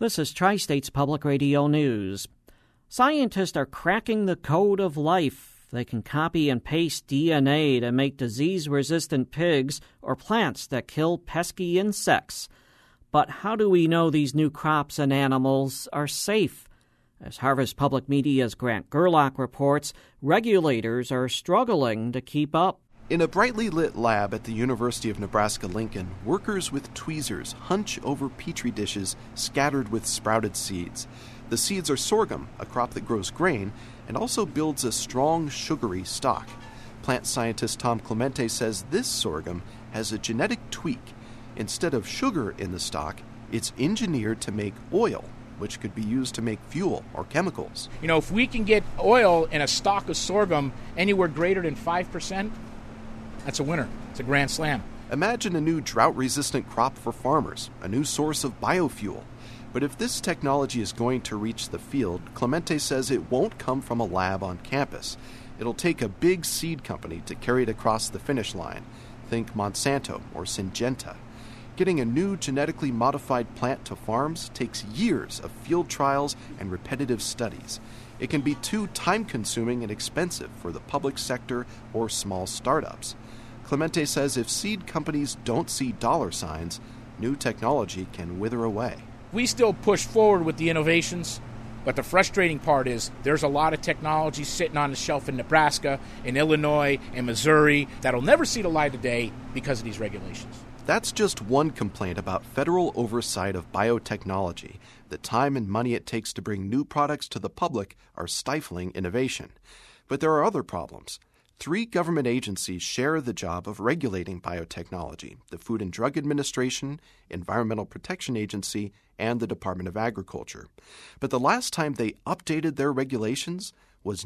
This is Tri-States Public Radio News. Scientists are cracking the code of life. They can copy and paste DNA to make disease-resistant pigs or plants that kill pesky insects. But how do we know these new crops and animals are safe? As Harvest Public Media's Grant Gerlach reports, regulators are struggling to keep up. In a brightly lit lab at the University of Nebraska-Lincoln, workers with tweezers hunch over petri dishes scattered with sprouted seeds. The seeds are sorghum, a crop that grows grain, and also builds a strong, sugary stalk. Plant scientist Tom Clemente says this sorghum has a genetic tweak. Instead of sugar in the stalk, it's engineered to make oil, which could be used to make fuel or chemicals. You know, if we can get oil in a stalk of sorghum anywhere greater than 5%, that's a winner. It's a grand slam. Imagine a new drought-resistant crop for farmers, a new source of biofuel. But if this technology is going to reach the field, Clemente says it won't come from a lab on campus. It'll take a big seed company to carry it across the finish line. Think Monsanto or Syngenta. Getting a new genetically modified plant to farms takes years of field trials and repetitive studies. It can be too time-consuming and expensive for the public sector or small startups. Clemente says if seed companies don't see dollar signs, new technology can wither away. We still push forward with the innovations, but the frustrating part is there's a lot of technology sitting on the shelf in Nebraska, in Illinois, and Missouri that'll never see the light of day because of these regulations. That's just one complaint about federal oversight of biotechnology. The time and money it takes to bring new products to the public are stifling innovation. But there are other problems. 3 government agencies share the job of regulating biotechnology: the Food and Drug Administration, Environmental Protection Agency, and the Department of Agriculture. But the last time they updated their regulations was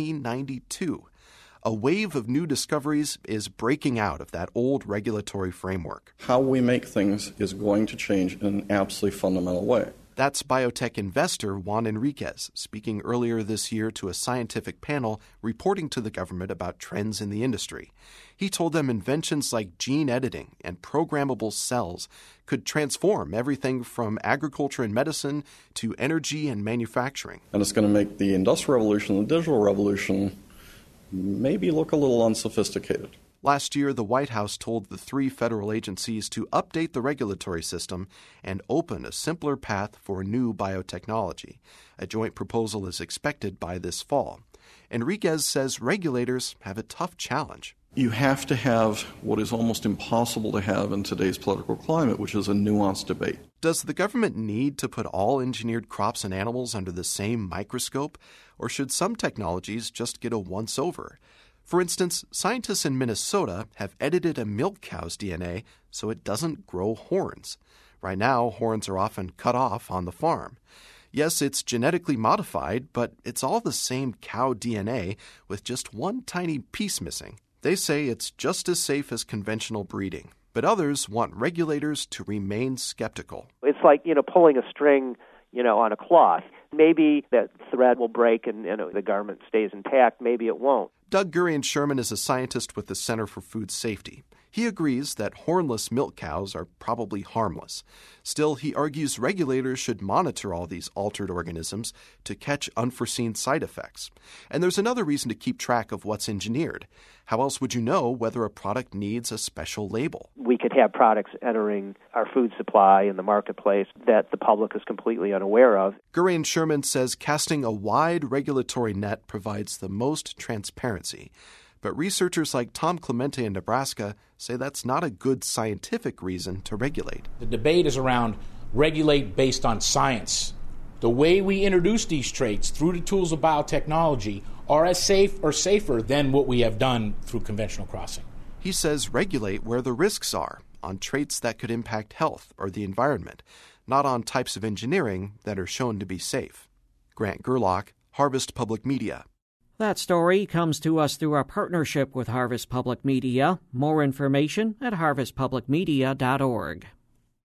1992. A wave of new discoveries is breaking out of that old regulatory framework. How we make things is going to change in an absolutely fundamental way. That's biotech investor Juan Enriquez speaking earlier this year to a scientific panel reporting to the government about trends in the industry. He told them inventions like gene editing and programmable cells could transform everything from agriculture and medicine to energy and manufacturing. And it's going to make the Industrial Revolution, the digital revolution, maybe look a little unsophisticated. Last year, the White House told the 3 federal agencies to update the regulatory system and open a simpler path for new biotechnology. A joint proposal is expected by this fall. Enriquez says regulators have a tough challenge. You have to have what is almost impossible to have in today's political climate, which is a nuanced debate. Does the government need to put all engineered crops and animals under the same microscope, or should some technologies just get a once-over? For instance, scientists in Minnesota have edited a milk cow's DNA so it doesn't grow horns. Right now, horns are often cut off on the farm. Yes, it's genetically modified, but it's all the same cow DNA with just one tiny piece missing. They say it's just as safe as conventional breeding, but others want regulators to remain skeptical. It's like, pulling a string, on a cloth. Maybe that thread will break and the garment stays intact. Maybe it won't. Doug Gurian-Sherman is a scientist with the Center for Food Safety. He agrees that hornless milk cows are probably harmless. Still, he argues regulators should monitor all these altered organisms to catch unforeseen side effects. And there's another reason to keep track of what's engineered. How else would you know whether a product needs a special label? We could have products entering our food supply in the marketplace that the public is completely unaware of. Gurian-Sherman says casting a wide regulatory net provides the most transparency. But researchers like Tom Clemente in Nebraska say that's not a good scientific reason to regulate. The debate is around regulate based on science. The way we introduce these traits through the tools of biotechnology are as safe or safer than what we have done through conventional crossing. He says regulate where the risks are, on traits that could impact health or the environment, not on types of engineering that are shown to be safe. Grant Gerlach, Harvest Public Media. That story comes to us through our partnership with Harvest Public Media. More information at harvestpublicmedia.org.